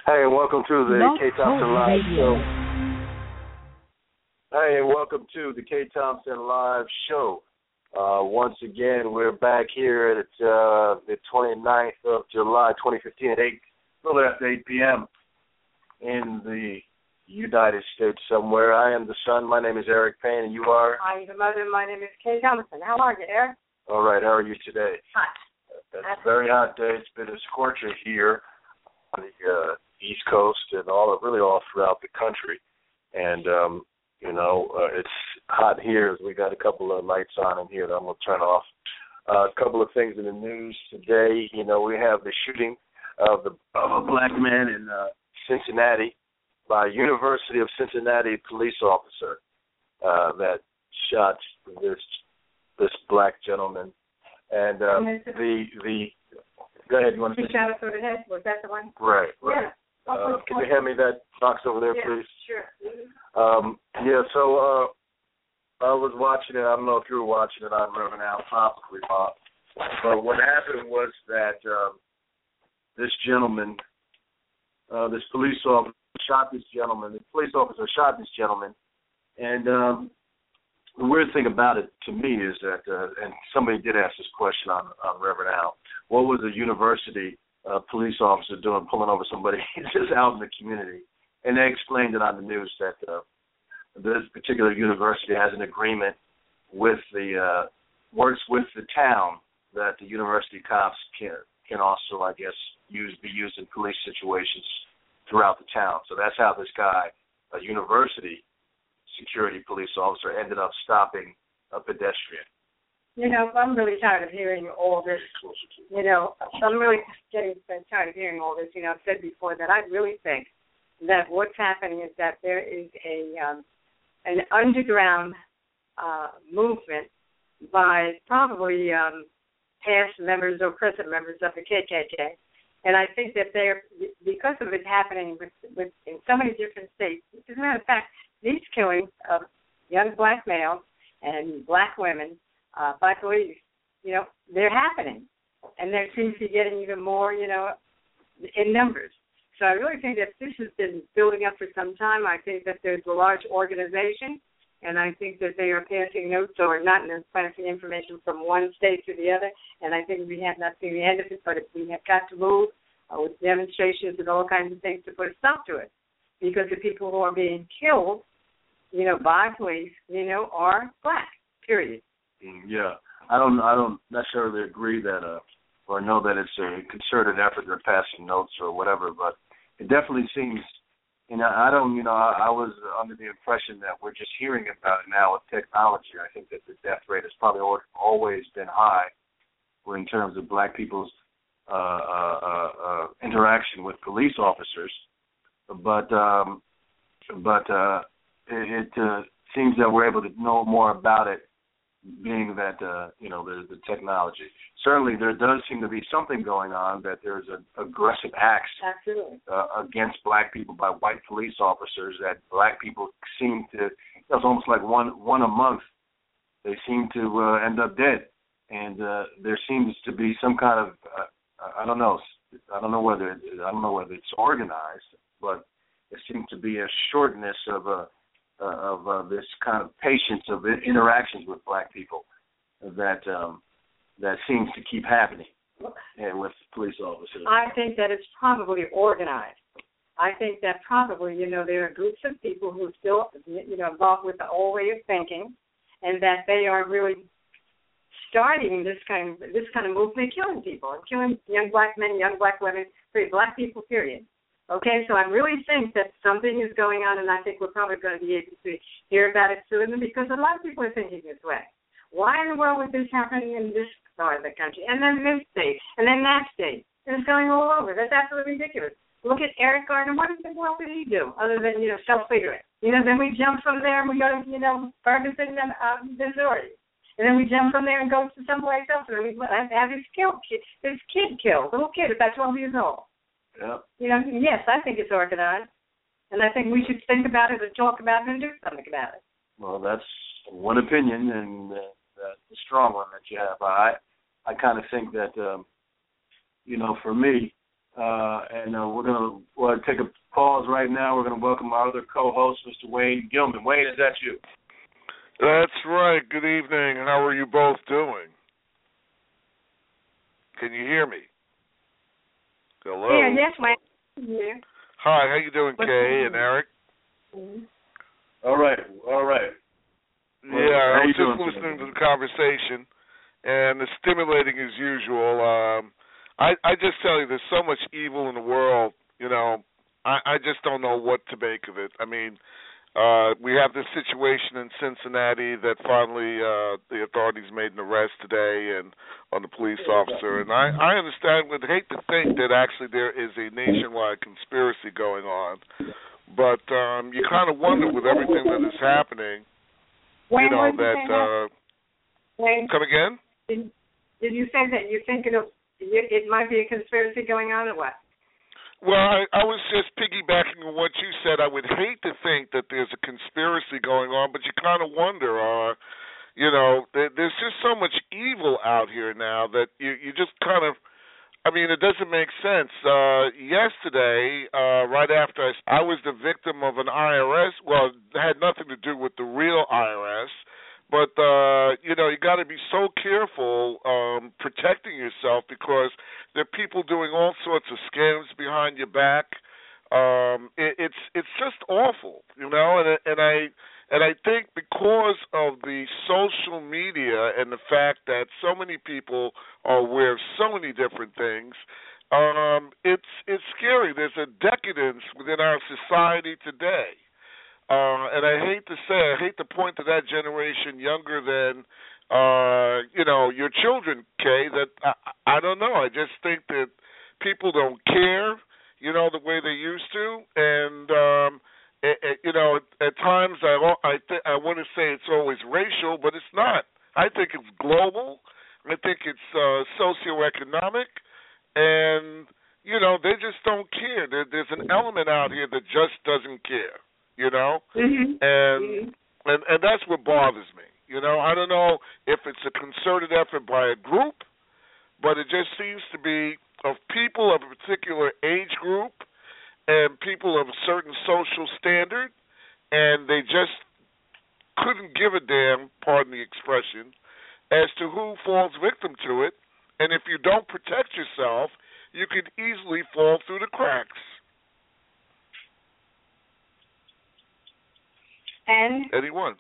Hey, and welcome to the Blog K. Talk Thompson Live Radio. Show. Hey, and welcome to the K. Thompson Live Show. Once again, we're back here at the 29th of July, 2015 at 8, a little after 8 p.m. in the United States somewhere. I am the son. My name is Eric Payne, and you are? I'm the mother. My name is Kay Thompson. How are you, Eric? All right. How are you today? Hot. It's a very hot day. It's been a scorcher here on the East Coast and really all throughout the country. And, it's hot here as we got a couple of lights on in here that I'm going to turn off. A couple of things in the news today. We have the shooting of a black man in Cincinnati by University of Cincinnati police officer that shot this black gentleman. And go ahead, you want to say? He shot us over the head. Was that the one? Right. Yeah. Can you hand me that box over there, please? Sure. So I was watching it. I don't know if you were watching it on Reverend Al, possibly, Bob. But what happened was that this gentleman, this police officer shot this gentleman. The police officer shot this gentleman. And the weird thing about it to me is that, and somebody did ask this question on Reverend Al, what was a university police officer doing pulling over somebody just out in the community? And they explained it on the news that this particular university has an agreement with works with the town that the university cops can also, I guess, be used in police situations throughout the town. So that's how this guy, a university security police officer, ended up stopping a pedestrian. I'm really tired of hearing all this. I'm really getting tired of hearing all this. I've said before that I really think that what's happening is that there is an underground movement by probably past members or present members of the KKK. And I think that because of it happening in so many different states, as a matter of fact, these killings of young black males and black women by police, they're happening. And they seem to be getting even more, in numbers. So I really think that this has been building up for some time. I think that there's a large organization, and I think that they are passing notes or not passing information from one state to the other. And I think we have not seen the end of it, but we have got to move with demonstrations and all kinds of things to put a stop to it. Because the people who are being killed, by police, are black, period. Yeah. I don't necessarily agree that or know that it's a concerted effort they're passing notes or whatever, but it definitely seems, I was under the impression that we're just hearing about it now with technology. I think that the death rate has probably always been high in terms of black people's interaction with police officers, but it seems that we're able to know more about it, being that, the technology. Certainly there does seem to be something going on, that there's an aggressive acts against black people by white police officers, that black people seem to, it's almost like one a month, they seem to end up dead. And there seems to be some kind of, I don't know whether it's organized, but there seems to be a shortness of this kind of patience of interactions with black people that seems to keep happening and with police officers. I think that it's probably organized. I think that probably, there are groups of people who still, involved with the old way of thinking, and that they are really starting this kind of movement, killing people, and killing young black men, young black women, black people, period. Okay, so I really think that something is going on, and I think we're probably going to be able to hear about it soon, because a lot of people are thinking this way. Why in the world is this happening in this part of the country, and then this state, and then that state? And it's going all over. That's absolutely ridiculous. Look at Eric Gardner. What in the world did he do other than, self-figuring? Then we jump from there and we go to, Ferguson, Missouri. And then we jump from there and go to someplace else, and then we have his kid killed, little kid about 12 years old. Yeah. Yes, I think it's organized, and I think we should think about it and talk about it and do something about it. Well, that's one opinion, and that's a strong one that you have. I kind of think that, for me, we're going to take a pause right now. We're going to welcome our other co-host, Mr. Wayne Gilman. Wayne, is that you? That's right. Good evening. How are you both doing? Can you hear me? Hello? Yeah, yes, Wayne. Yeah. Hi, how you doing, Kay and Eric? Mm-hmm. All right. Yeah, I was just listening to the conversation, and it's stimulating as usual. I just tell you, there's so much evil in the world, I just don't know what to make of it. I mean, we have this situation in Cincinnati that finally the authorities made an arrest today and on the police officer. And I understand, would hate to think that actually there is a nationwide conspiracy going on. But you kind of wonder with everything that is happening, Wayne, that... Wayne, come again? Did you say that you're thinking of it might be a conspiracy going on or what? Well, I was just piggybacking on what you said. I would hate to think that there's a conspiracy going on, but you kind of wonder, there's just so much evil out here now that you just kind of, it doesn't make sense. Yesterday, right after I was the victim of an IRS, well, it had nothing to do with the real IRS, but, you got to be so careful protecting yourself because there are people doing all sorts of scams behind your back. It's just awful, and I think because of the social media and the fact that so many people are aware of so many different things, it's scary. There's a decadence within our society today. And I hate to point to that generation younger than, your children, Kay, that I don't know. I just think that people don't care, the way they used to. And, at times I want to say it's always racial, but it's not. I think it's global. I think it's socioeconomic. And, they just don't care. There's an element out here that just doesn't care. Mm-hmm. And that's what bothers me. I don't know if it's a concerted effort by a group, but it just seems to be of people of a particular age group and people of a certain social standard, and they just couldn't give a damn, pardon the expression, as to who falls victim to it. And if you don't protect yourself, you could easily fall through the cracks. And anyone,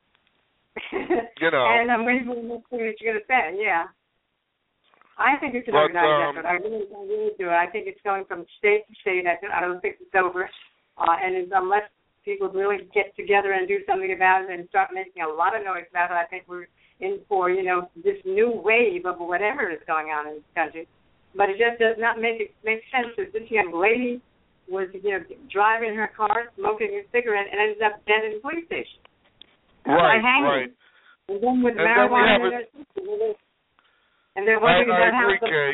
And I'm waiting for the next thing that you're going to say. Yeah, I think it's an organized effort. I really do. I think it's going from state to state. I don't think it's over. And unless people really get together and do something about it and start making a lot of noise about it, I think we're in for this new wave of whatever is going on in this country. But it just does not make sense that this young lady was, driving her car, smoking a cigarette, and ended up dead in the police station. Right. And then with marijuana in their system. And they're wondering about how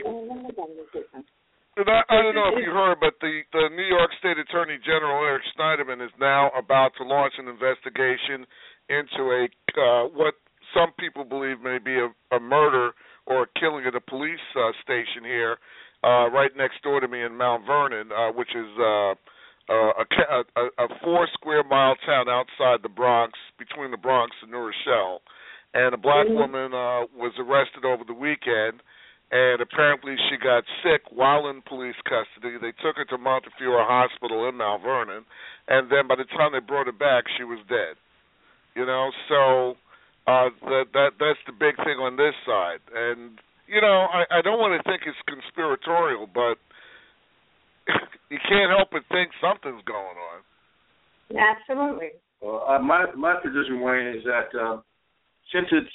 I don't know if you heard, but the New York State Attorney General, Eric Schneiderman, is now about to launch an investigation into what some people believe may be a murder or a killing at a police station here, right next door to me in Mount Vernon, which is a 4-square-mile town outside the Bronx, between the Bronx and New Rochelle. And a black woman was arrested over the weekend, and apparently she got sick while in police custody. They took her to Montefiore Hospital in Mount Vernon, and then by the time they brought her back, she was dead. So that's the big thing on this side. And I don't want to think it's conspiratorial, but you can't help but think something's going on. Absolutely. Well, my position, Wayne, is that since it's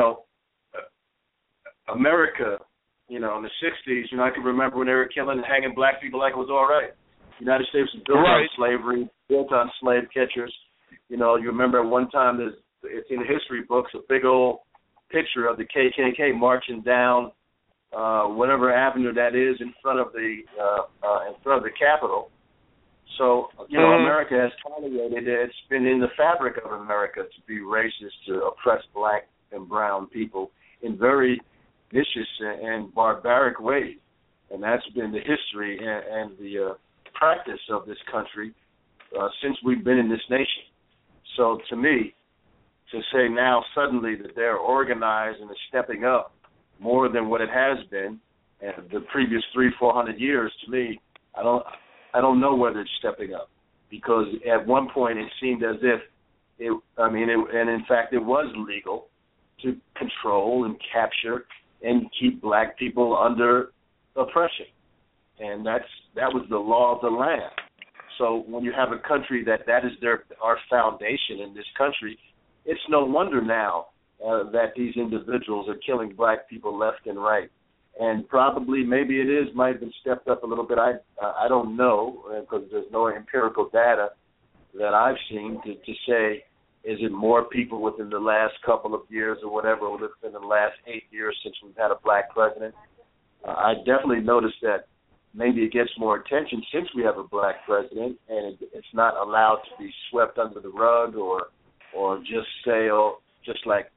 America, in the '60s, I can remember when they were killing and hanging black people like it was all right. The United States was built on slavery, built on slave catchers. You remember at one time it's in the history books a big old picture of the KKK marching down whatever avenue that is in front of the Capitol. So America has tolerated it. It's been in the fabric of America to be racist, to oppress black and brown people in very vicious and barbaric ways. and that's been the history and the practice of this country since we've been in this nation. So to me, to say now suddenly that they're organized and are stepping up more than what it has been and the previous 300-400 years, to me, I don't know whether it's stepping up, because at one point it seemed as if and in fact it was legal to control and capture and keep black people under oppression, and that was the law of the land. So when you have a country that is our foundation in this country, it's no wonder now that these individuals are killing black people left and right. And probably, maybe it might have been stepped up a little bit. I don't know, because there's no empirical data that I've seen to say, is it more people within the last couple of years or whatever, or within the last 8 years since we've had a black president. I definitely noticed that maybe it gets more attention since we have a black president, and it's not allowed to be swept under the rug or just say, just like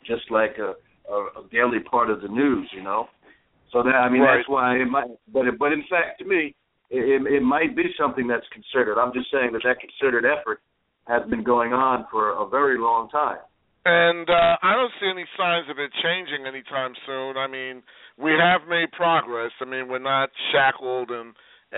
a daily part of the news, you know. So that, I mean, right. That's why it might. But in fact, to me, it might be something that's considered. I'm just saying that considered effort has been going on for a very long time. And I don't see any signs of it changing anytime soon. I mean, we have made progress. I mean, we're not shackled and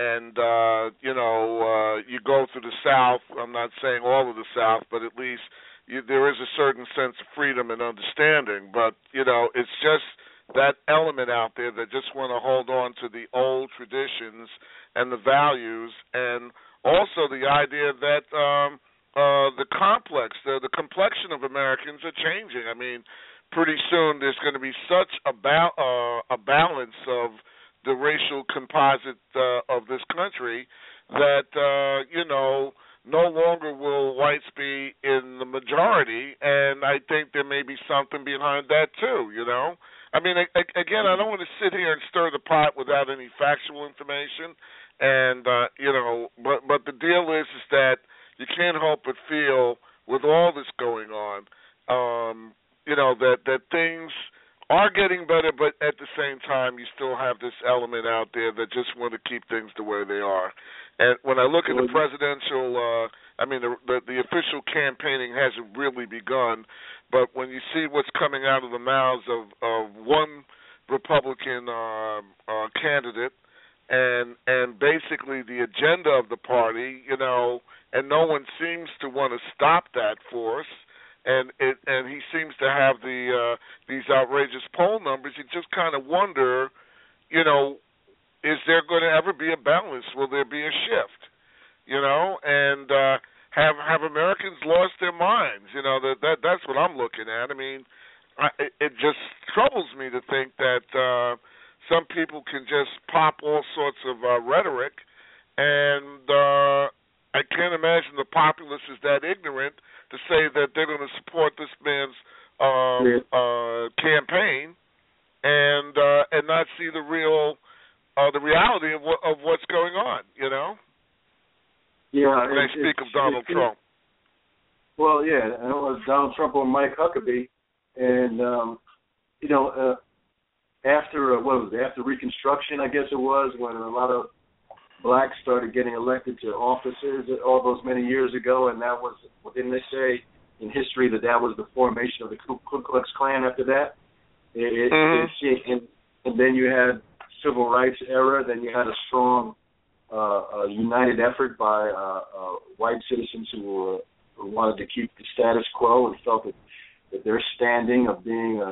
you go through the South. I'm not saying all of the South, but at least there is a certain sense of freedom and understanding. But, it's just that element out there that just want to hold on to the old traditions and the values, and also the idea that the complexion of Americans are changing. I mean, pretty soon there's going to be such a balance of the racial composite of this country that, no longer will whites be in the majority, and I think there may be something behind that too, I mean, again, I don't want to sit here and stir the pot without any factual information, and, but the deal is that you can't help but feel, with all this going on, that things are getting better, but at the same time, you still have this element out there that just want to keep things the way they are. And when I look at the presidential, the official campaigning hasn't really begun, but when you see what's coming out of the mouths of one Republican candidate, and basically the agenda of the party, and no one seems to want to stop that force, and he seems to have these outrageous poll numbers. You just kind of wonder, is there going to ever be a balance? Will there be a shift? And have Americans lost their minds? That's what I'm looking at. I mean, it just troubles me to think that some people can just pop all sorts of rhetoric, and I can't imagine the populace is that ignorant to say that they're going to support this man's campaign and not see the reality of what's going on. Yeah. When I speak of Donald Trump. Well, yeah, it was Donald Trump or Mike Huckabee, and after Reconstruction, I guess it was, when a lot of blacks started getting elected to offices all those many years ago, and that was, didn't they say in history that was the formation of the Ku Klux Klan after that? And then you had civil rights era, then you had a strong united effort by white citizens who wanted to keep the status quo and felt that their standing of being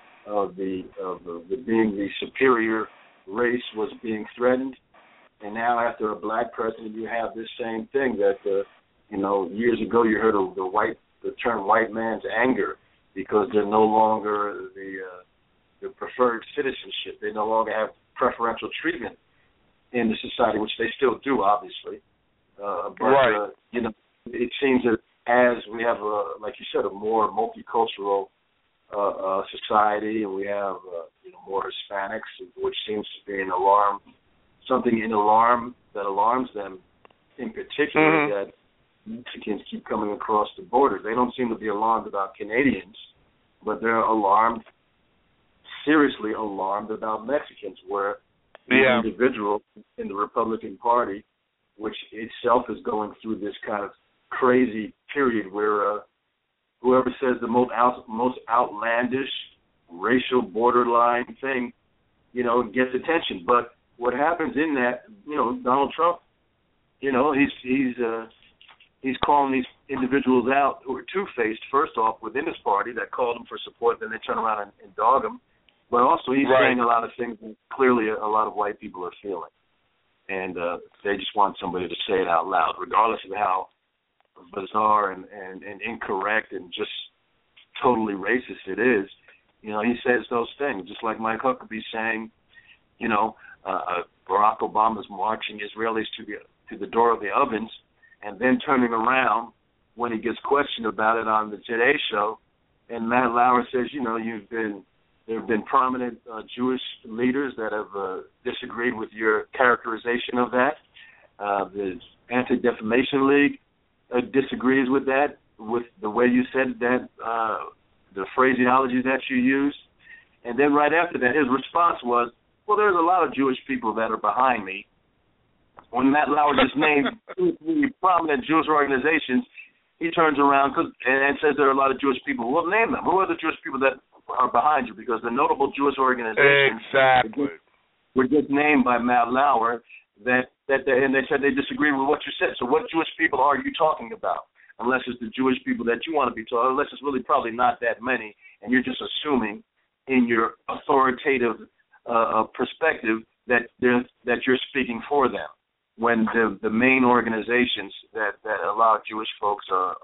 being the superior race was being threatened. And now, after a black president, you have this same thing that years ago you heard of the term "white man's anger" because they're no longer the preferred citizenship. They no longer have preferential treatment in the society, which they still do, obviously. But right. It seems that as we have, like you said, a more multicultural society, and we have more Hispanics, which seems to be something that alarms them in particular, that Mexicans keep coming across the border. They don't seem to be alarmed about Canadians, but they're seriously alarmed about Mexicans, where individual in the Republican Party, which itself is going through this kind of crazy period where whoever says the most outlandish racial borderline thing, gets attention. But what happens in that, Donald Trump, he's calling these individuals out who are two-faced, first off, within his party that called him for support, then they turn around and dog him. But also he's saying a lot of things that clearly a lot of white people are feeling. And they just want somebody to say it out loud, regardless of how bizarre and incorrect and just totally racist it is. He says those things, just like Mike Huckabee saying, Barack Obama's marching Israelis to the door of the ovens, and then turning around when he gets questioned about it on the Today Show, and Matt Lauer says, there have been prominent Jewish leaders that have disagreed with your characterization of that. The Anti-Defamation League disagrees with that, with the way you said that, the phraseology that you used. And then right after that, his response was, well, there's a lot of Jewish people that are behind me. When Matt Lauer just named two prominent Jewish organizations, he turns around and says there are a lot of Jewish people. Well, name them. Who are the Jewish people that are behind you? Because the notable Jewish organizations were just named by Matt Lauer and they said they disagree with what you said. So what Jewish people are you talking about? Unless it's the Jewish people that you want to be talking, unless it's really probably not that many, and you're just assuming in your authoritative perspective that you're speaking for them, when the main organizations that a lot of Jewish folks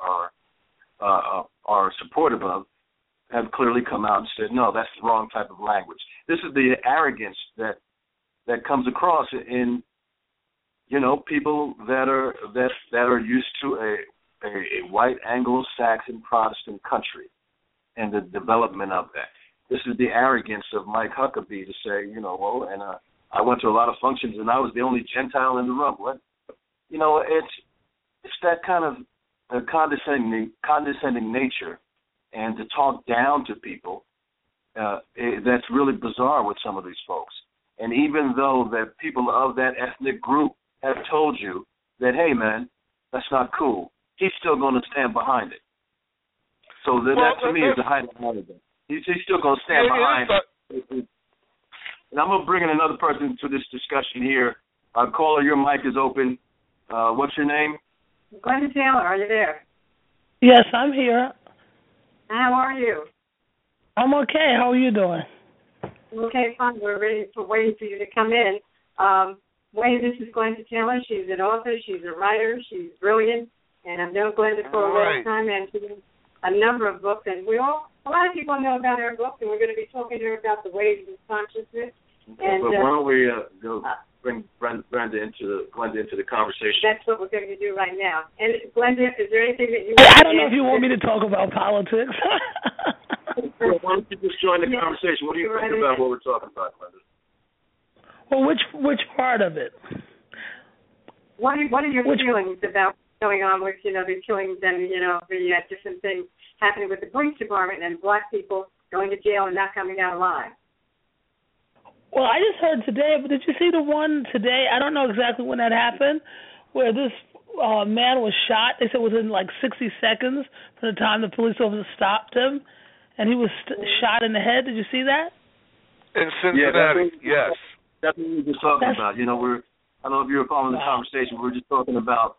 are supportive of have clearly come out and said, no, that's the wrong type of language. This is the arrogance that comes across in people that are used to a white Anglo-Saxon Protestant country and the development of that. This is the arrogance of Mike Huckabee to say, I went to a lot of functions and I was the only Gentile in the room. What? It's that kind of condescending nature, and to talk down to people, that's really bizarre with some of these folks. And even though that people of that ethnic group have told you that, hey, man, that's not cool, he's still going to stand behind it. So that to me is the height of arrogance. He's still going to stand behind it. And I'm going to bring in another person to this discussion here. Caller, your mic is open. What's your name? Glenda Taylor, are you there? Yes, I'm here. How are you? I'm okay. How are you doing? Okay, fine. We're waiting for you to come in. Wayne, this is Glenda Taylor. She's an author. She's a writer. She's brilliant. And I've known Glenda for a long time, and she's written a number of books. And a lot of people know about her books, and we're going to be talking to her about the waves of consciousness. And, but why don't we go bring Glenda into the conversation? That's what we're going to do right now. And Glenda, is there anything that you? I don't know if you want me to talk about politics. Well, why don't you just join the conversation? What do you think about what we're talking about, Glenda? Well, which part of it? What are your feelings about going on with the killings and the different things happening with the police department and black people going to jail and not coming out alive? Well, I just heard today, but did you see the one today? I don't know exactly when that happened, where this man was shot. They said it was in like 60 seconds from the time the police officer stopped him, and he was shot in the head. Did you see that? In Cincinnati, yes. That's what we were just talking about. I don't know if you were following the conversation. We were just talking about,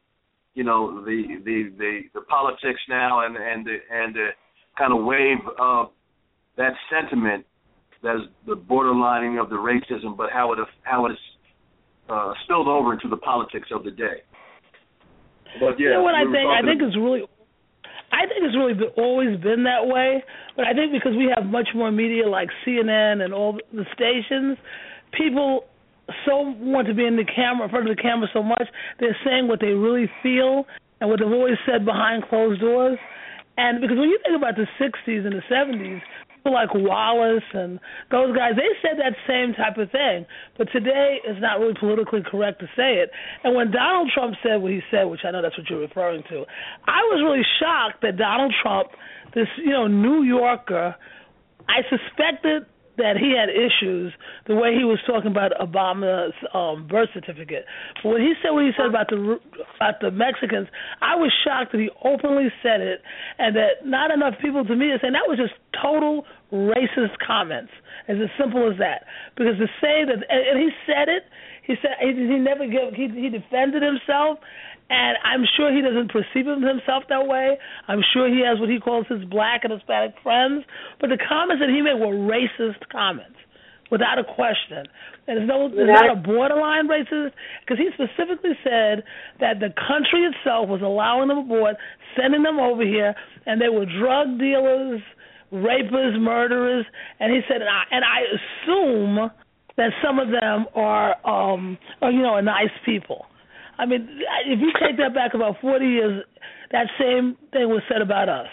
the politics now and the kind of wave of that sentiment that's the borderlining of the racism, but how it is spilled over into the politics of the day. But yeah, what I think it's really always been that way. But I think because we have much more media like CNN and all the stations, people so want to be in front of the camera so much, they're saying what they really feel and what they've always said behind closed doors. And because when you think about the 60s and the 70s, people like Wallace and those guys, they said that same type of thing. But today it's not really politically correct to say it. And when Donald Trump said what he said, which I know that's what you're referring to, I was really shocked that Donald Trump, this New Yorker, I suspected that he had issues the way he was talking about Obama's birth certificate. But when he said what he said about the Mexicans, I was shocked that he openly said it, and that not enough people to me are saying that was just total racist comments. As simple as that. Because to say that, and he said it, he defended himself, and I'm sure he doesn't perceive himself that way. I'm sure he has what he calls his black and Hispanic friends. But the comments that he made were racist comments, without a question. And it's not a borderline racist, because he specifically said that the country itself was allowing them aboard, sending them over here, and they were drug dealers, rapists, murderers. And he said, and I assume that some of them are nice people. I mean, if you take that back about 40 years, that same thing was said about us.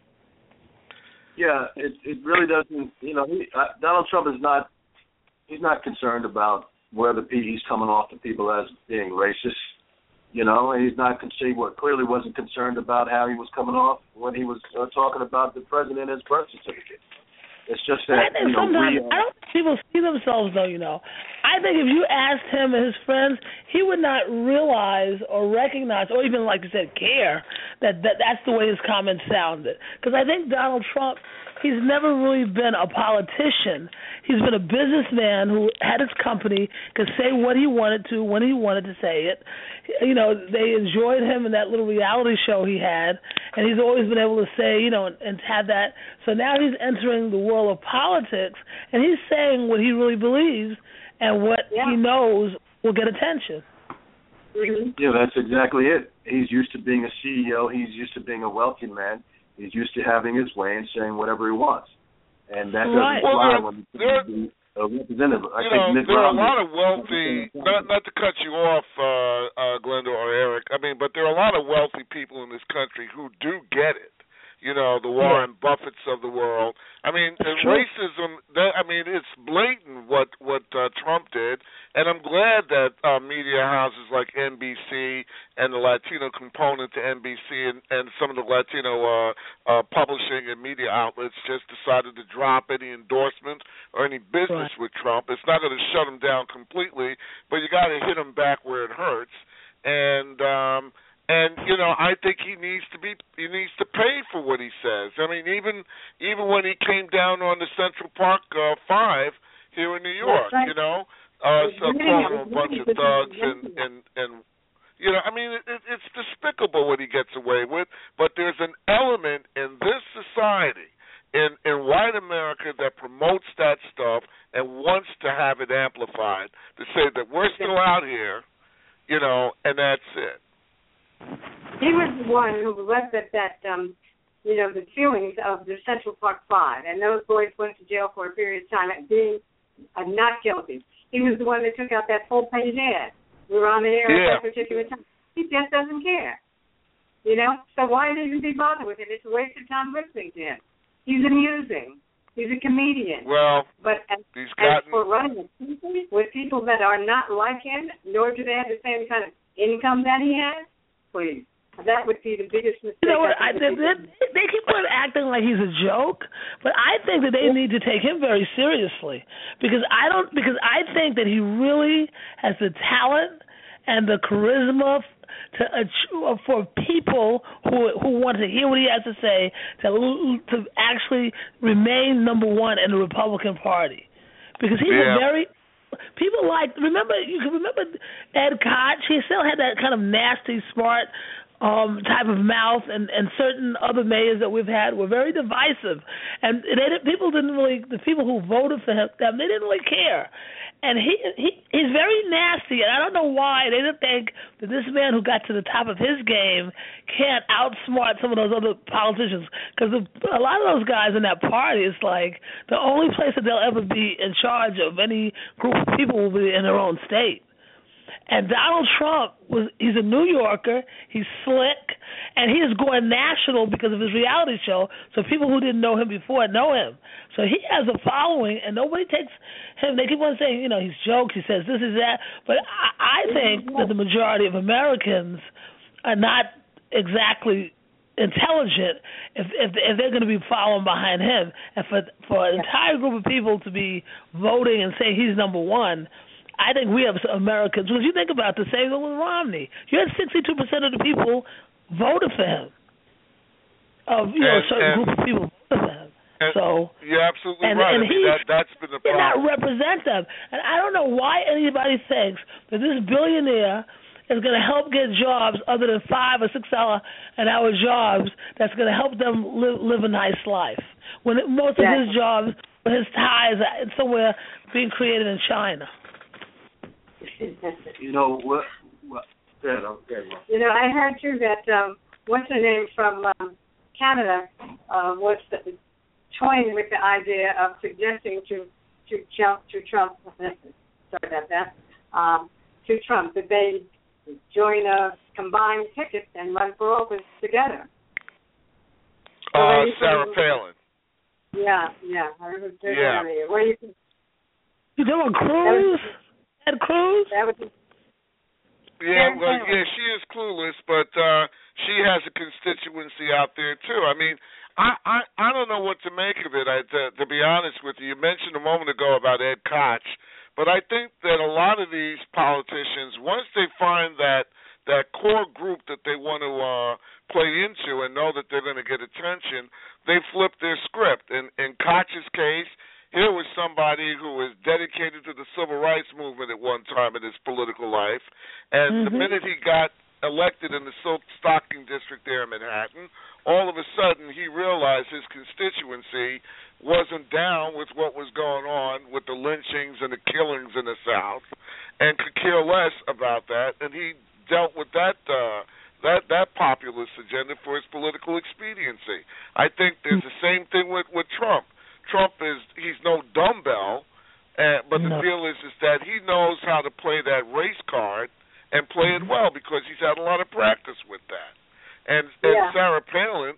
Yeah, it really doesn't. Donald Trump he's not concerned about where he's coming off to people as being racist. And he's not clearly wasn't concerned about how he was coming off when he was talking about the president and his birth certificate. It's just that I think sometimes I don't think people see themselves though. I think if you asked him and his friends, he would not realize or recognize or even, like you said, care that that's the way his comments sounded. Because I think Donald Trump, he's never really been a politician. He's been a businessman who had his company, could say what he wanted to when he wanted to say it. They enjoyed him in that little reality show he had, and he's always been able to say, and have that. So now he's entering the world of politics, and he's saying what he really believes and what he knows will get attention. Yeah, that's exactly it. He's used to being a CEO. He's used to being a wealthy man. He's used to having his way and saying whatever he wants. And that doesn't fly when he's a representative. There are a lot of wealthy, not to cut you off, Glenda or Eric, but there are a lot of wealthy people in this country who do get it. The Warren Buffetts of the world. Racism, it's blatant what Trump did, and I'm glad that media houses like NBC and the Latino component to NBC and some of the Latino publishing and media outlets just decided to drop any endorsement or any business with Trump. It's not going to shut him down completely, but you got to hit him back where it hurts. And I think he needs to pay for what he says. Even when he came down on the Central Park 5 here in New York, calling them a bunch of thugs and it's despicable what he gets away with. But there's an element in this society, in white America, that promotes that stuff and wants to have it amplified to say that we're still out here, and that's it. He was the one who left at that, the killings of the Central Park 5, and those boys went to jail for a period of time at being not guilty. He was the one that took out that full-page ad. We were on the air at that particular time. He just doesn't care, So why even be bothered with it? It's a waste of time listening to him. He's amusing. He's a comedian. Well, but as for running a country with people that are not like him, nor do they have the same kind of income that he has, please. That would be the biggest mistake. They keep on acting like he's a joke, but I think that they need to take him very seriously because I think that he really has the talent and the charisma for people who want to hear what he has to say to actually remain number one in the Republican Party, because he's a very. People remember Ed Koch. He still had that kind of nasty, smart type of mouth, and certain other mayors that we've had were very divisive, and the people who voted for him, they didn't really care. And he's very nasty, and I don't know why they didn't think that this man who got to the top of his game can't outsmart some of those other politicians, because a lot of those guys in that party, it's like the only place that they'll ever be in charge of any group of people will be in their own state. And Donald Trump, he's a New Yorker, he's slick, and he is going national because of his reality show, so people who didn't know him before know him. So he has a following, and nobody takes him. They keep on saying, he jokes, he says this, is that. But I think that the majority of Americans are not exactly intelligent if they're going to be following behind him, and for an entire group of people to be voting and saying he's number one. I think we have Americans, because you think about the same thing with Romney. You had 62% of the people voted for him. A certain group of people voted for him. So you're absolutely right. And that's been the problem. He did not represent them. And I don't know why anybody thinks that this billionaire is going to help get jobs other than $5 or $6 an hour jobs that's going to help them live a nice life. When most of his jobs, his ties are somewhere being created in China. You know what? I heard too that what's her name from Canada was toying with the idea of suggesting to Trump. Sorry about that. To Trump that they join a combined ticket and run for office together. Sarah Palin. Yeah. I remember where you doing Cruz? Ted Cruz? Yeah, she is clueless, but she has a constituency out there too. I mean, I don't know what to make of it. To be honest with you, you mentioned a moment ago about Ed Koch, but I think that a lot of these politicians, once they find that core group that they want to play into and know that they're going to get attention, they flip their script. In Koch's case, here was somebody who was dedicated to the civil rights movement at one time in his political life, and the minute he got elected in the Silk Stocking District there in Manhattan, all of a sudden he realized his constituency wasn't down with what was going on with the lynchings and the killings in the South and could care less about that, and he dealt with that populist agenda for his political expediency. I think there's the same thing with Trump. Trump he's no dumbbell, but the deal is that he knows how to play that race card and play it well because he's had a lot of practice with that. And Sarah Palin,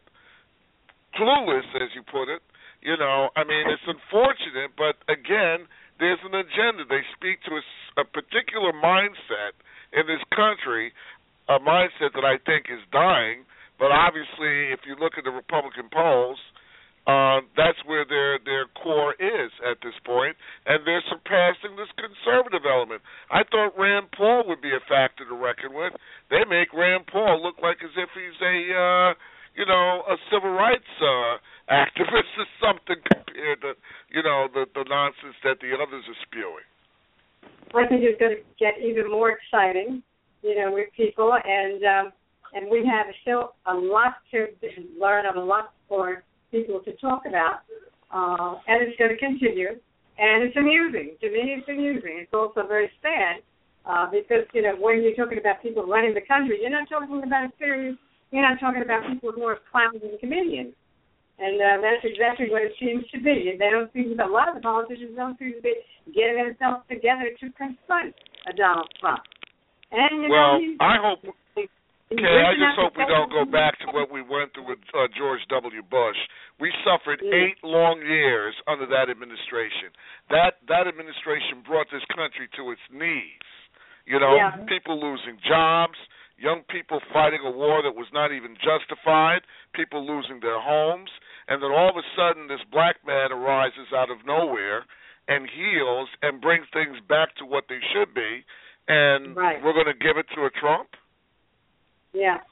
clueless as you put it, I mean, it's unfortunate, but again, there's an agenda. They speak to a particular mindset in this country, a mindset that I think is dying, but obviously if you look at the Republican polls, that's where their core is at this point, and they're surpassing this conservative element. I thought Rand Paul would be a factor to reckon with. They make Rand Paul look like as if he's a civil rights activist or something compared to, the nonsense that the others are spewing. I think it's going to get even more exciting, with people, and we have still a lot to learn and a lot for people to talk about, and it's going to continue, and it's amusing. To me, it's amusing. It's also very sad because, when you're talking about people running the country, you're not talking about serious, you're not talking about people who are clowns and comedians, and that's exactly what it seems to be. They don't seem to, a lot of the politicians don't seem to be getting themselves together to confront Donald Trump. And, I hope... Okay, I just hope we don't go back to what we went through with George W. Bush. We suffered 8 long years under that administration. That administration brought this country to its knees. People losing jobs, young people fighting a war that was not even justified, people losing their homes, and then all of a sudden this black man arises out of nowhere and heals and brings things back to what they should be, and we're going to give it to a Trump? Yeah.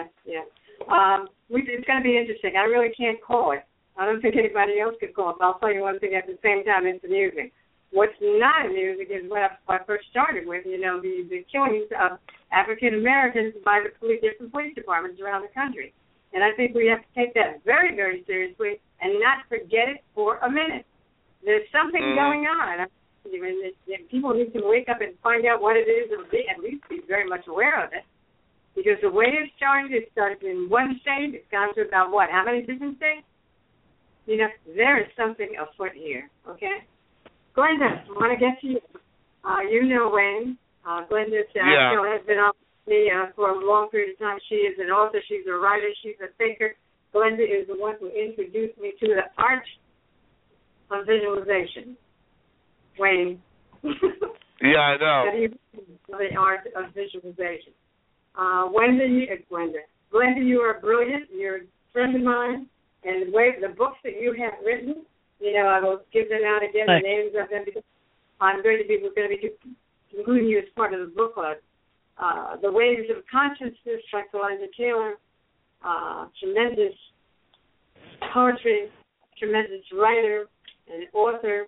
It's going to be interesting. I really can't call it. I don't think anybody else could call it. But I'll tell you one thing at the same time, it's amusing. What's not amusing is what I first started with, the killings of African Americans by the different police departments around the country. And I think we have to take that very, very seriously and not forget it for a minute. There's something going on. People need to wake up and find out what it is and at least be very much aware of it. Because the way it's started, it started in one state. It's gone to about how many different states? There is something afoot here, okay? Glenda, I want to get to you. Wayne. Glenda has been on with me for a long period of time. She is an author. She's a writer. She's a thinker. Glenda is the one who introduced me to the art of visualization. Wayne. Yeah, I know. The art of visualization. Glenda, Glenda, you are brilliant. You're a friend of mine. And the books that you have written, I will give them out again, the names of them, because we're going to be including you as part of the book club. The Waves of Consciousness by Glenda Taylor. Tremendous poetry, tremendous writer and author.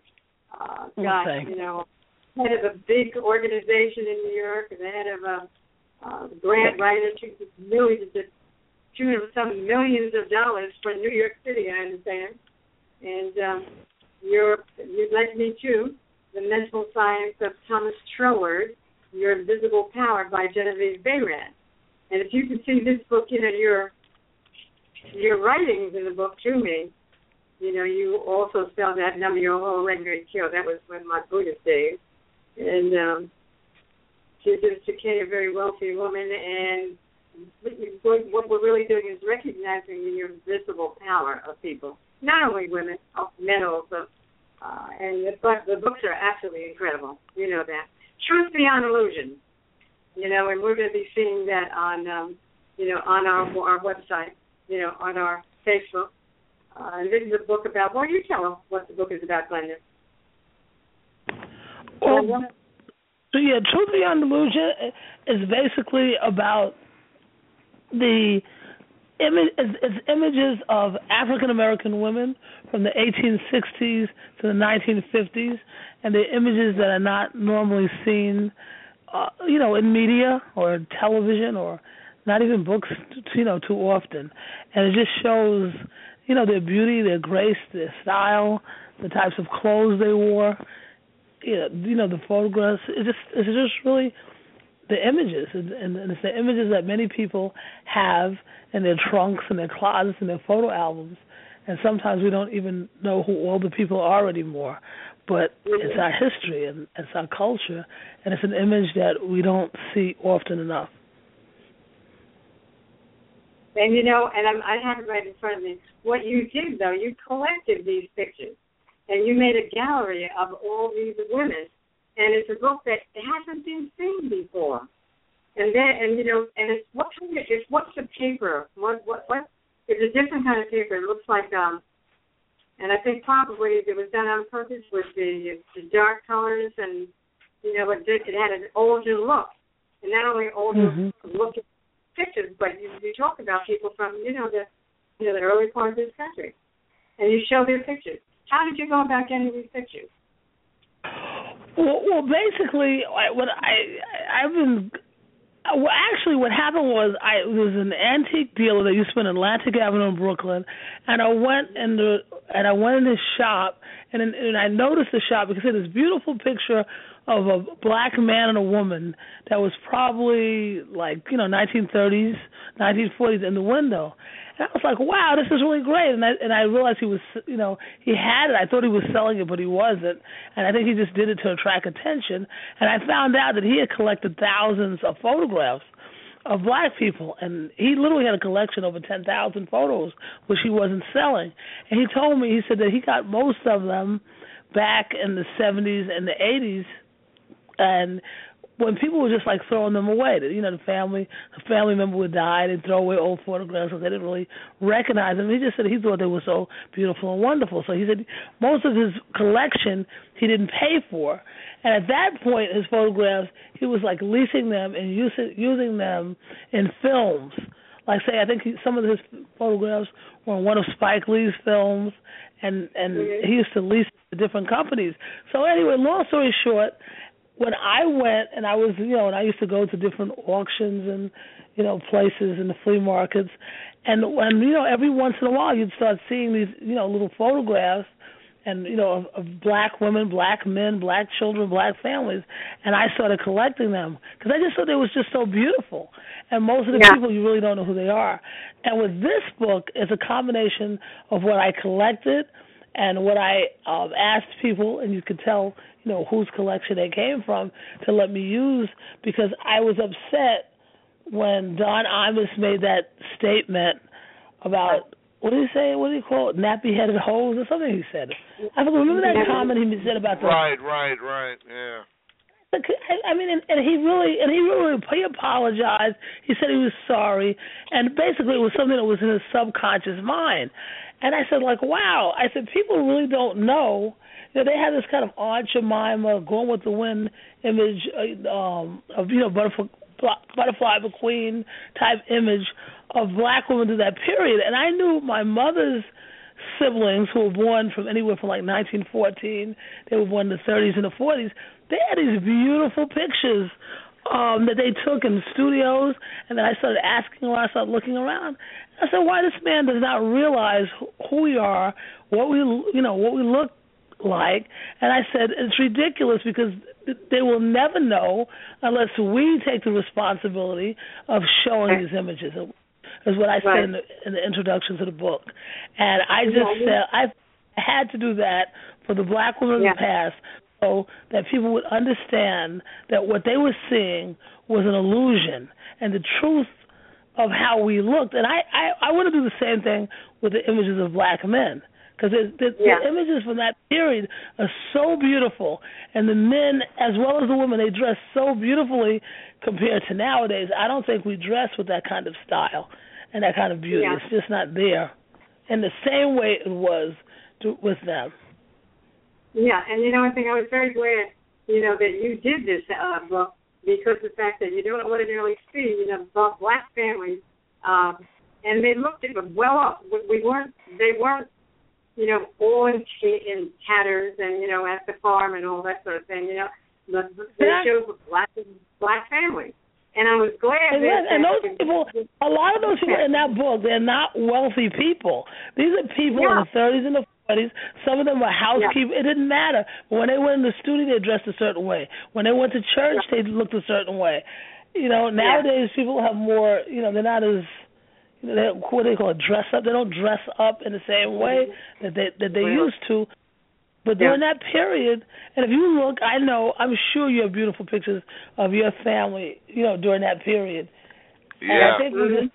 Head of a big organization in New York, and the head of a grant writer to millions of dollars for New York City, I understand. And you'd like me too, The Mental Science of Thomas Troward, Your Invisible Power by Genevieve Behrad. And if you can see this book, your writings in the book to me, you also spelled that number, your whole regular kill. That was when my Buddhist days. And she's a very wealthy woman, and what we're really doing is recognizing the invisible power of people, not only women, men also. And the books are absolutely incredible. You know that. Truth Beyond Illusion. And we're going to be seeing that on, on our website, on our Facebook. And this is a book about, well, you tell them what the book is about, Glenda. Truth Beyond Illusion is basically about the images of African American women from the 1860s to the 1950s, and the images that are not normally seen, in media or television or not even books, too often. And it just shows, their beauty, their grace, their style, the types of clothes they wore. The photographs. It's just really the images, and it's the images that many people have in their trunks and their closets and their photo albums. And sometimes we don't even know who all the people are anymore. But it's our history and it's our culture, and it's an image that we don't see often enough. And I have it right in front of me. What you did, though, you collected these pictures. And you made a gallery of all these women, and it's a book that hasn't been seen before. And what's the paper? What? It's a different kind of paper. It looks like and I think probably it was done on purpose with the dark colors, and it had an older look, and not only older look at pictures, but you talk about people from the early part of this country, and you show their pictures. How did you go about getting these pictures? Well, basically, what happened was it was an antique dealer that used to be in Atlantic Avenue in Brooklyn, and I went in his shop, and I noticed the shop because it had this beautiful picture of a black man and a woman that was probably 1930s, 1940s in the window. And I was like, wow, this is really great. And I realized he was, he had it. I thought he was selling it, but he wasn't. And I think he just did it to attract attention. And I found out that he had collected thousands of photographs of black people. And he literally had a collection of over 10,000 photos, which he wasn't selling. And he told me, he said that he got most of them back in the 70s and the 80s. And when people were just throwing them away, a family member would die, they'd throw away old photographs because they didn't really recognize them. He just said he thought they were so beautiful and wonderful. So he said most of his collection he didn't pay for. And at that point, his photographs, he was leasing them and using them in films. I think some of his photographs were in one of Spike Lee's films, and he used to lease to different companies. So anyway, long story short, when I went and I was, and I used to go to different auctions and, places in the flea markets, and when, every once in a while you'd start seeing these, little photographs and, of black women, black men, black children, black families, and I started collecting them because I just thought they was just so beautiful. And most of the people, you really don't know who they are. And with this book, it's a combination of what I collected and what I asked people, and you could tell, whose collection they came from, to let me use, because I was upset when Don Imus made that statement about, what did he say? What did he call it? Nappy-headed hoes or something he said. I remember that comment he said about the... Right, yeah. I mean, and he apologized. He said he was sorry, and basically it was something that was in his subconscious mind. And I said, like, wow. I said, people really don't know. You know, they have this kind of Aunt Jemima, going with the wind image of, you know, butterfly McQueen type image of black women through that period. And I knew my mother's siblings, who were born from anywhere from like 1914, they were born in the 30s and the 40s. They had these beautiful pictures that they took in studios, and then I started asking around, I started looking around. I said, why this man does not realize who we are, what we look like? And I said, it's ridiculous because they will never know unless we take the responsibility of showing these images. Is what I said in the introduction to the book. And I just said I had to do that for the black women of the past, so that people would understand that what they were seeing was an illusion and the truth of how we looked. And I want to do the same thing with the images of black men, because the images from that period are so beautiful, and the men as well as the women, they dress so beautifully compared to nowadays. I don't think we dress with that kind of style and that kind of beauty. It's just not there in the same way it was with them. Yeah, and you know, I think I was very glad, you know, that you did this book, because the fact that you don't ordinarily see, you know, black families, and they looked well off. They weren't, you know, all in tatters and, you know, at the farm and all that sort of thing. You know, they showed black families. And I was glad and those people, a lot of those people in that book, they're not wealthy people. These are people in the 30s and the 40s. Some of them were housekeepers. It didn't matter. But when they went in the studio, they dressed a certain way. When they went to church, they looked a certain way. You know, nowadays people have more, you know, they're not as, you know, what do they call it, dress up. They don't dress up in the same way that they used to. But during that period, and if you look, I'm sure you have beautiful pictures of your family, you know, during that period. Yeah. And I think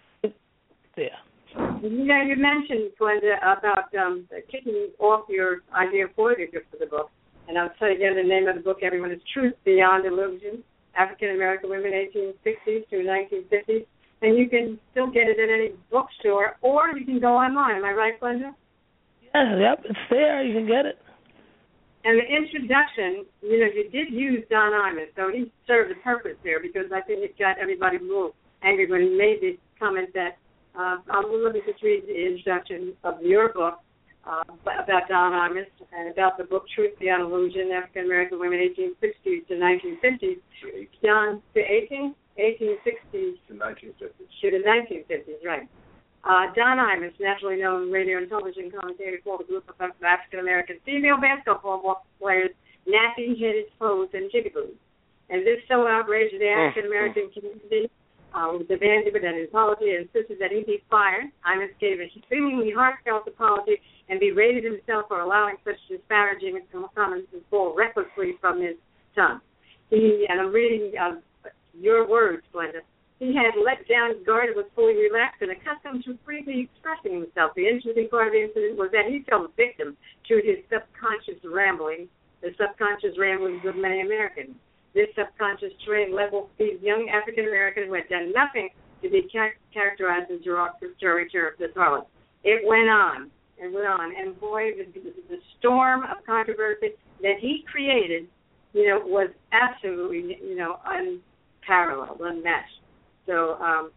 You know, you mentioned, Glenda, about kicking off your idea for the book. And I'll tell you again the name of the book, everyone, is Truth Beyond Illusion, African American Women, 1860s through 1950s. And you can still get it at any bookstore, or you can go online. Am I right, Glenda? Yep, it's there. You can get it. And the introduction, you know, you did use Don Imus, so he served a purpose there, because I think it got everybody a little angry when he made the comment that, let me just read the introduction of your book about Don Imus and about the book Truth Beyond Illusion, African American Women, 1860s to 1950s. John, to 1860s to 1950s. To the 1950s, right. Don Imus, nationally known radio and television commentator for the group of African-American female basketball players, nappy-headed foes, and jigaboos. And this so outraged the African-American community, demanded an apology and insisted that he be fired. Imus gave a seemingly heartfelt apology and berated himself for allowing such disparaging comments to fall recklessly from his tongue. And I'm reading your words, Glenda. He had let down his guard and was fully relaxed and accustomed to freely expressing himself. The interesting part of the incident was that he fell victim to his subconscious ramblings, the subconscious ramblings of many Americans. This subconscious train leveled these young African Americans who had done nothing to be characterized as derogatory to the parlance. It went on and went on, and boy, the storm of controversy that he created, you know, was absolutely, you know, unparalleled, unmatched. So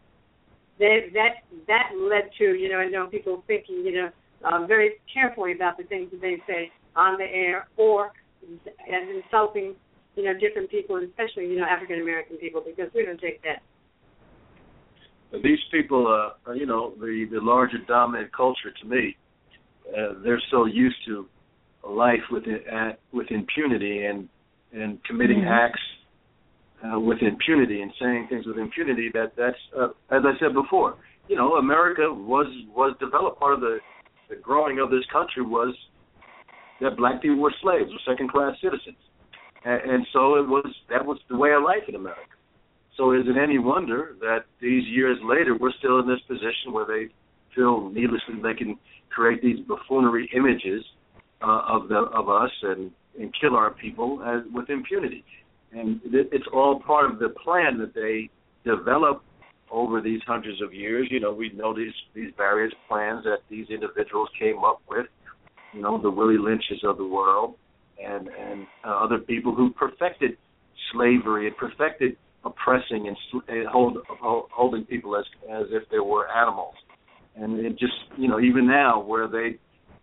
that led to, you know, I know people thinking, you know, very carefully about the things that they say on the air, or and insulting, you know, different people, especially, you know, African American people, because we don't take that. These people, you know, the larger dominant culture, to me, they're so used to a life with impunity and committing acts with impunity and saying things with impunity. That's as I said before, you know, America was developed. Part of the growing of this country was that black people were slaves, were second-class citizens, and so that was the way of life in America. So is it any wonder that these years later we're still in this position where they feel needlessly they can create these buffoonery images of us and kill our people with impunity? And it's all part of the plan that they developed over these hundreds of years. You know, we know these various plans that these individuals came up with, you know, the Willie Lynches of the world and other people who perfected slavery and perfected oppressing and holding people as if they were animals. And it just, you know, even now where they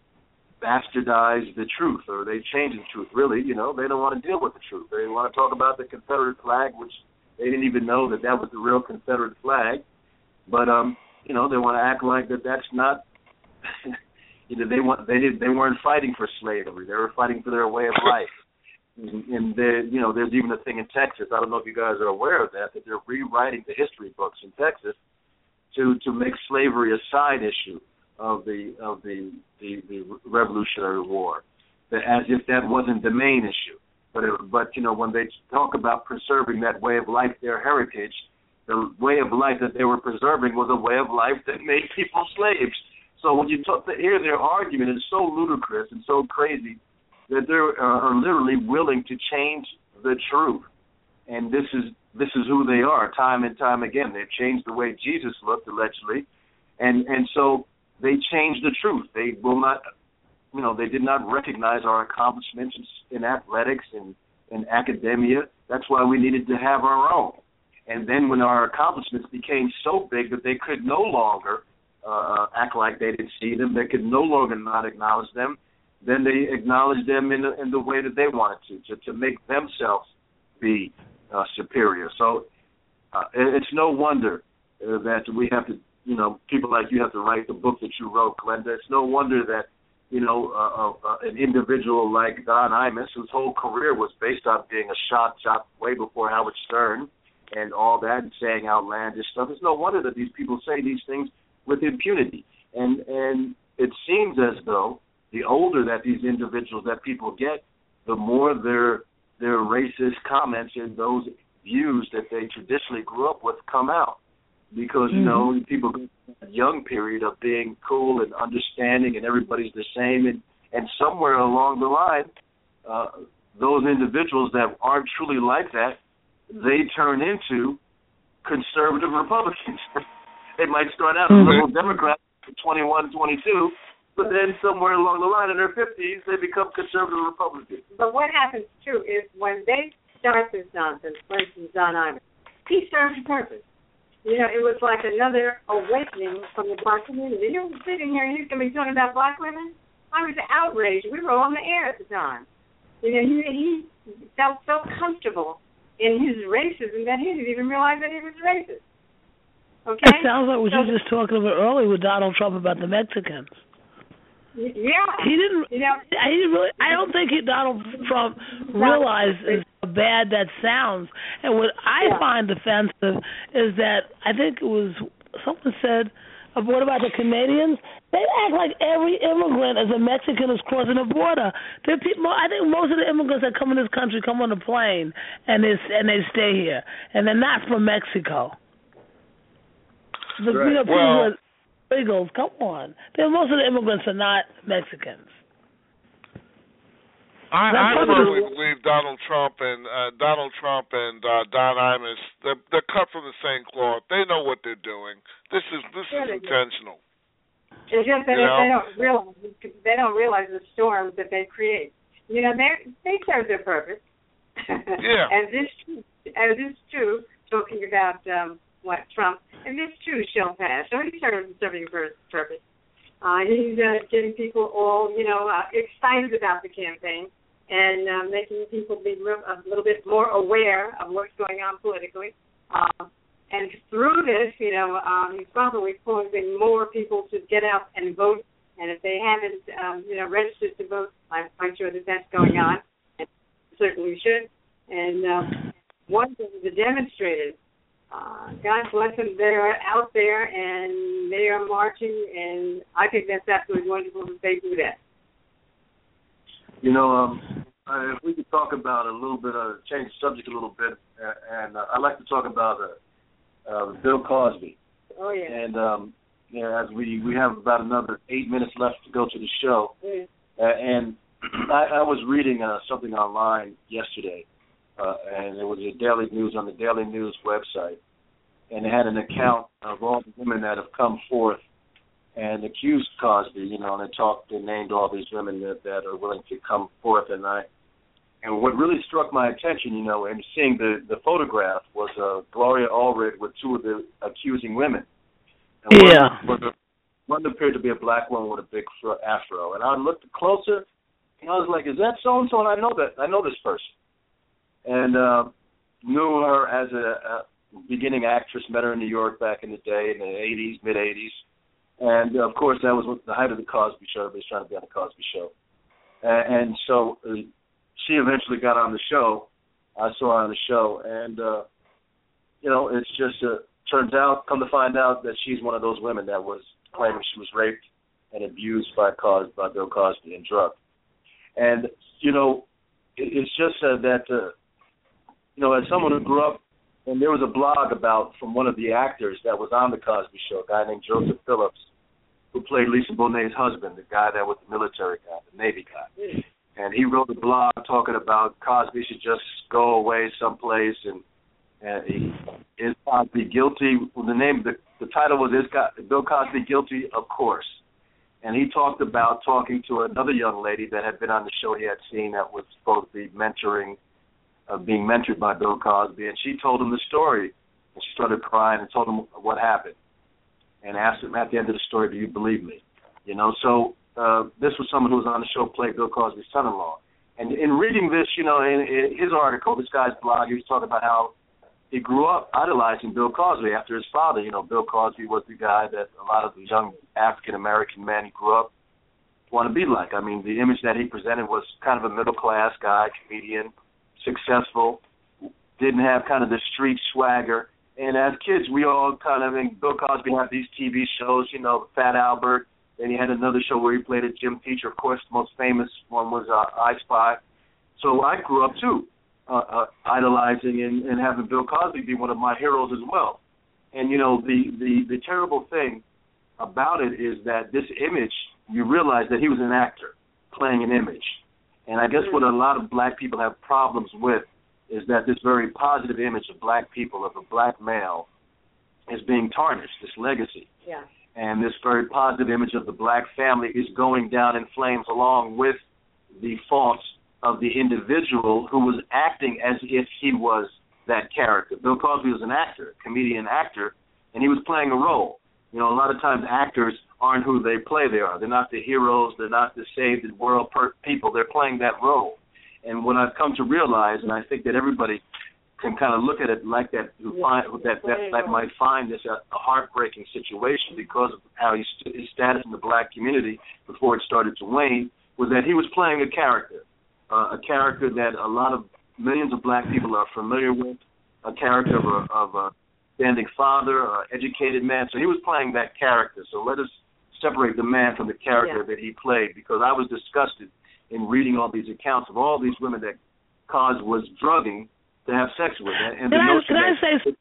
bastardize the truth or they change the truth, really, you know, they don't want to deal with the truth. They want to talk about the Confederate flag, which they didn't even know that was the real Confederate flag. But, you know, they want to act like that's not, you know, they weren't fighting for slavery. They were fighting for their way of life. And you know, there's even a thing in Texas. I don't know if you guys are aware of that they're rewriting the history books in Texas to make slavery a side issue of the Revolutionary War, as if that wasn't the main issue. But you know, when they talk about preserving that way of life, their heritage, the way of life that they were preserving was a way of life that made people slaves. So when you hear their argument, it's so ludicrous and so crazy that they are literally willing to change the truth. And this is who they are, time and time again. They've changed the way Jesus looked, allegedly, and so they changed the truth. They will not, you know, they did not recognize our accomplishments in athletics and in academia. That's why we needed to have our own. And then when our accomplishments became so big that they could no longer act like they didn't see them, they could no longer not acknowledge them, then they acknowledged them in the way that they wanted to make themselves be superior. So it's no wonder that we have to, you know, people like you have to write the book that you wrote, Glenda. It's no wonder that, you know, an individual like Don Imus, whose whole career was based on being a shock jock way before Howard Stern and all that, and saying outlandish stuff. It's no wonder that these people say these things with impunity. And it seems as though the older that these individuals, that people get, the more their racist comments and those views that they traditionally grew up with come out. Because, you know, people go through that young period of being cool and understanding and everybody's the same. And somewhere along the line, those individuals that aren't truly like that, they turn into conservative Republicans. They might start out as liberal Democrats at 21, 22, but then somewhere along the line in their 50s, they become conservative Republicans. But what happens, too, is when they start this nonsense, for instance, Don Imus, he served a purpose. You know, it was like another awakening from the black community. You were sitting here and he's going to be talking about black women? I was outraged. We were on the air at the time. You know, he felt so comfortable in his racism that he didn't even realize that he was racist. Okay? It sounds like what you were just talking about earlier with Donald Trump about the Mexicans. Yeah. He didn't. You know, he didn't really. I don't think Donald Trump realizes how bad that sounds. And what I find offensive is that I think it was someone said, "What about the Canadians? They act like every immigrant is a Mexican is crossing the border. There are people. I think most of the immigrants that come in this country come on a plane and they stay here, and they're not from Mexico. But, right. You know, people illegals, come on. Most of the immigrants are not Mexicans. I firmly believe Donald Trump and Don Imus, they're cut from the same cloth. They know what they're doing. This is intentional. It's just that they don't realize the storms that they create. You know, they serve their purpose. Yeah. And this too, talking about Trump, and this too shall pass. So he's serving purpose. He's getting people all, excited about the campaign and making people be a little bit more aware of what's going on politically. And through this, he's probably causing more people to get out and vote. And if they haven't, registered to vote, I'm quite sure that that's going on. And certainly should. And one thing, the demonstrators, God bless them, they're out there and they are marching, and I think that's absolutely wonderful that they do that. If we could talk about change the subject a little bit, and I'd like to talk about Bill Cosby. Oh, yeah. And as we have about another 8 minutes left to go to the show, and I was reading something online yesterday and it was a Daily News on the Daily News website, and it had an account of all the women that have come forth and accused Cosby, you know, and they named all these women that are willing to come forth, and what really struck my attention, you know, and seeing the photograph was Gloria Allred with two of the accusing women. And one appeared to be a black woman with a big afro, and I looked closer, and I was like, "Is that so and so?" And I know this person, and knew her as a beginning actress. Met her in New York back in the day, in the '80s, mid '80s, and of course that was the height of the Cosby Show. Everybody's trying to be on the Cosby Show, and so she eventually got on the show. I saw her on the show, and you know, it's just turns out, come to find out, that she's one of those women that was claiming she was raped and abused by Bill Cosby and drugged. And, you know, it's just that, you know, as someone who grew up, and there was a blog from one of the actors that was on the Cosby Show, a guy named Joseph Phillips, who played Lisa Bonet's husband, the guy that was the military guy, the Navy guy. And he wrote a blog talking about Cosby should just go away someplace, and is Cosby guilty? Well, the title was "Is Bill Cosby Guilty?" Of course. And he talked about talking to another young lady that had been on the show he had seen that was supposed to be being mentored by Bill Cosby, and she told him the story, and she started crying and told him what happened, and asked him at the end of the story, "Do you believe me?" You know, so this was someone who was on the show, played Bill Cosby's son-in-law. And in reading this, you know, in his article, this guy's blog, he was talking about how he grew up idolizing Bill Cosby after his father. You know, Bill Cosby was the guy that a lot of the young African-American men he grew up want to be like. I mean, the image that he presented was kind of a middle-class guy, comedian, successful, didn't have kind of the street swagger. And as kids, we all kind of, and Bill Cosby had these TV shows, you know, Fat Albert. Then he had another show where he played a gym teacher. Of course, the most famous one was I Spy. So I grew up, too, idolizing and having Bill Cosby be one of my heroes as well. And, you know, the terrible thing about it is that this image, you realize that he was an actor playing an image. And I guess what a lot of black people have problems with is that this very positive image of black people, of a black male, is being tarnished, this legacy. Yeah. And this very positive image of the black family is going down in flames along with the faults of the individual who was acting as if he was that character. Bill Cosby was an actor, comedian actor, and he was playing a role. You know, a lot of times actors aren't who they play they are. They're not the heroes. They're not the saved world people. They're playing that role. And what I've come to realize, and I think that everybody can kind of look at it like that, that might find this a heartbreaking situation because of how his status in the black community before it started to wane, was that he was playing a character that a lot of millions of black people are familiar with, a character of a standing father, an educated man. So he was playing that character. So let us separate the man from the character that he played, because I was disgusted in reading all these accounts of all these women that Cos was drugging to have sex with. And can I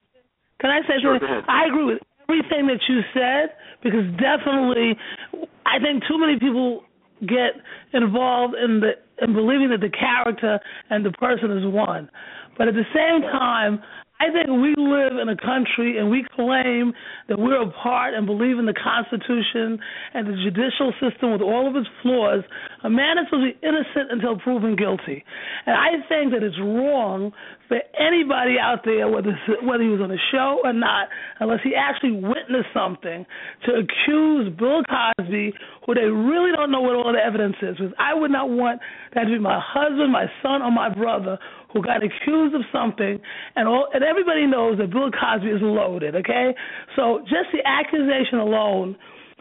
say something? I agree with everything that you said, because definitely I think too many people get involved in believing that the character and the person is one. But at the same time, I think we live in a country and we claim that we're a part and believe in the Constitution and the judicial system with all of its flaws. A man is supposed to be innocent until proven guilty. And I think that it's wrong for anybody out there, whether he was on a show or not, unless he actually witnessed something, to accuse Bill Cosby, who they really don't know what all the evidence is. Because I would not want that to be my husband, my son, or my brother who got accused of something, and everybody knows that Bill Cosby is loaded, okay? So just the accusation alone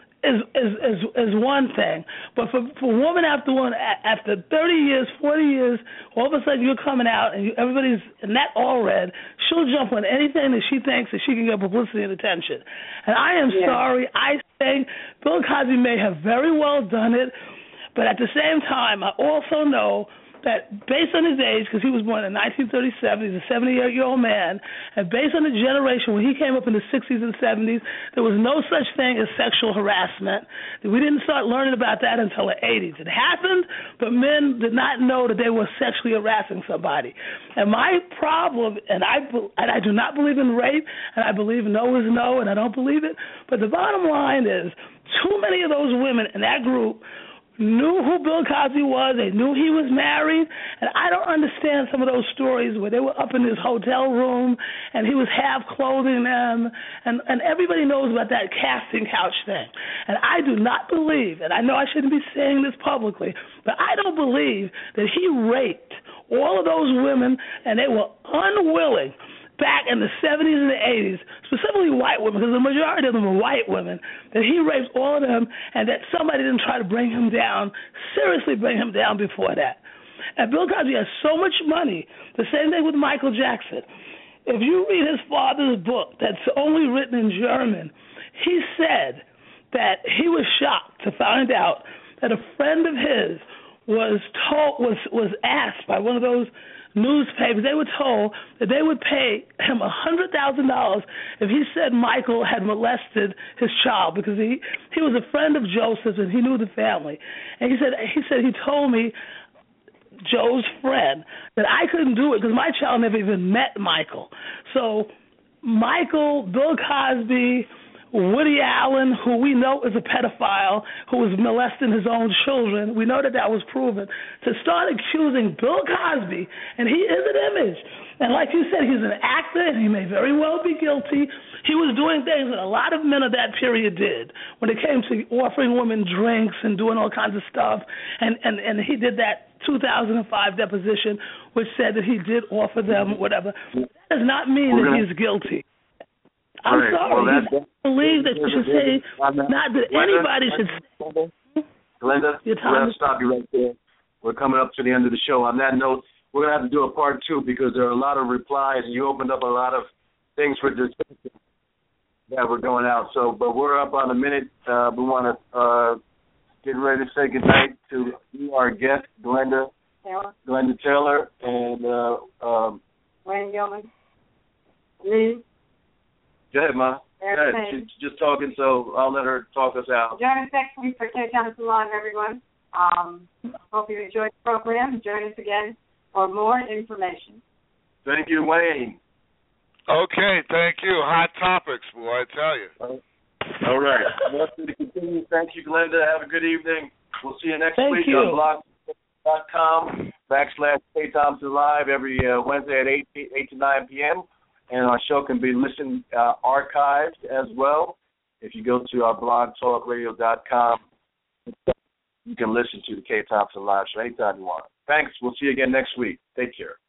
is one thing. But for woman after woman, after 30 years, 40 years, all of a sudden you're coming out and everybody's in that all red, she'll jump on anything that she thinks that she can get publicity and attention. And I am sorry. I think Bill Cosby may have very well done it, but at the same time, I also know that based on his age, because he was born in 1937, he's a 78-year-old man, and based on the generation when he came up in the 60s and 70s, there was no such thing as sexual harassment. We didn't start learning about that until the 80s. It happened, but men did not know that they were sexually harassing somebody. And my problem, and I do not believe in rape, and I believe no is no, and I don't believe it, but the bottom line is too many of those women in that group knew who Bill Cosby was. They knew he was married. And I don't understand some of those stories where they were up in his hotel room and he was half clothing them. And everybody knows about that casting couch thing. And I do not believe, and I know I shouldn't be saying this publicly, but I don't believe that he raped all of those women and they were unwilling back in the 70s and the 80s, specifically white women, because the majority of them were white women, that he raped all of them and that somebody didn't try to bring him down, seriously bring him down before that. And Bill Cosby has so much money. The same thing with Michael Jackson. If you read his father's book that's only written in German, he said that he was shocked to find out that a friend of his was asked by one of those newspapers, they were told that they would pay him $100,000 if he said Michael had molested his child, because he was a friend of Joseph's and he knew the family. And he said he told me, Joe's friend, that I couldn't do it because my child never even met Michael. So Michael, Bill Cosby, Woody Allen, who we know is a pedophile, who was molesting his own children, we know that was proven, to start accusing Bill Cosby, and he is an image. And like you said, he's an actor, and he may very well be guilty. He was doing things that a lot of men of that period did when it came to offering women drinks and doing all kinds of stuff, and he did that 2005 deposition, which said that he did offer them whatever. That does not mean that he's guilty. I'm sorry. Well, I believe that you should say, not that anybody should say. Glenda, we're going to stop you right there. We're coming up to the end of the show. On that note, we're going to have to do a part 2 because there are a lot of replies and you opened up a lot of things for discussion that were going out. So, but we're up on a minute. We want to get ready to say goodnight to our guest, Glenda Taylor, and Wayne Gilman. Lee. Go ahead, Ma. Go ahead. She's just talking, so I'll let her talk us out. Join us next week for K-Thompson Live, everyone. Hope you enjoyed the program. Join us again for more information. Thank you, Wayne. Okay, thank you. Hot topics, boy, I tell you. All right. To continue. Thank you, Glenda. Have a good evening. We'll see you next week on blog.com/K-Thompson Live every Wednesday at 8 to 9 p.m. And our show can be listened archived as well. If you go to our blog, talkradio.com, you can listen to the K-Thompson Live show anytime you want. Thanks. We'll see you again next week. Take care.